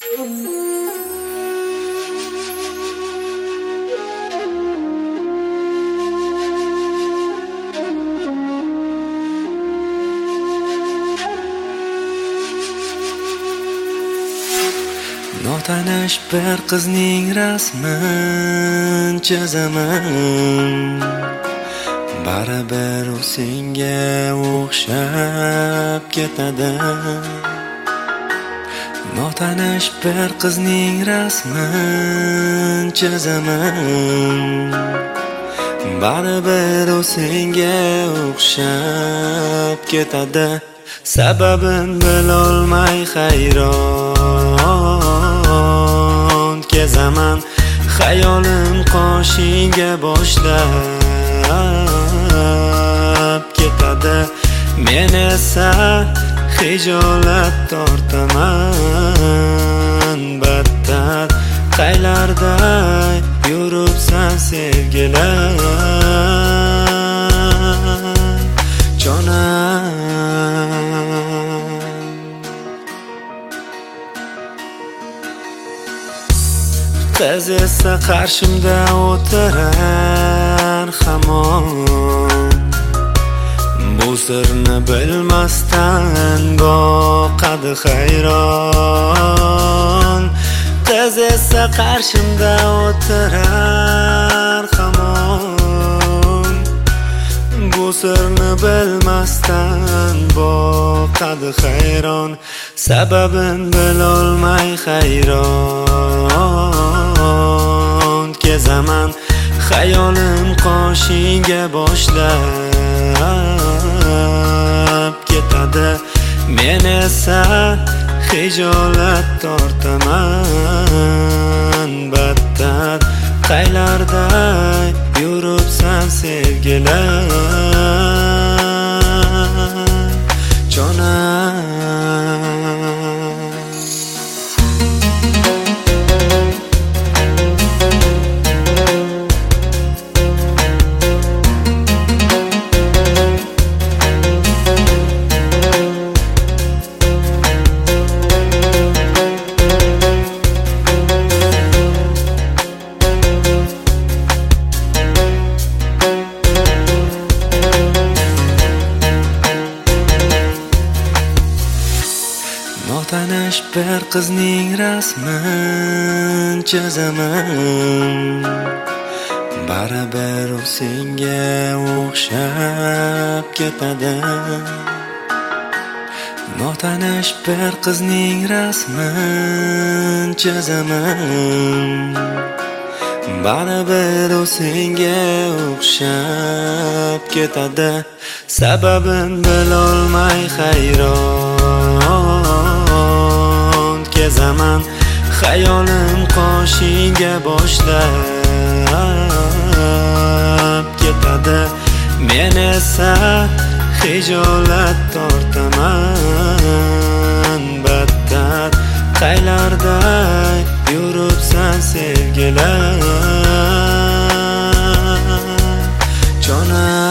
Notanish bir qizning rasmin chizaman, baribir u senga o'xshab ketadi. Notanish bir qizning rasmin chizaman, baribir u senga o'xshab ketadi. Sababin bilolmay hayron kezaman, xayolim qoshingga boshlab ketadi. Men esa hijolat tortaman, battar qaylarda yuribsan sevgilar jonan. Qiz esa qarshimda o'tirar hamon, bu sirni bilmasdan boqadi hayron. Qiz esa qarshimda o'tirar hamon, bu sirni bilmasdan boqadi hayron. Sababin bilolmay hayron kezaman, xayolim qoshingga boshlab ketadi. Men esa hijolat tortaman, battar qaylarda yuribsan sevgilar jonan. Notanish bir qizning rasmin chizaman, baribir u senga o'xshab ketadi. Notanish bir qizning rasmin chizaman, baribir u senga o'xshab ketadi. Sababin bilolmay hayron kezaman, xayolim qoshingga boshlab ketadi. Men esa hijolat tortaman, battar qaylarda yuribsan sevgilar jonan.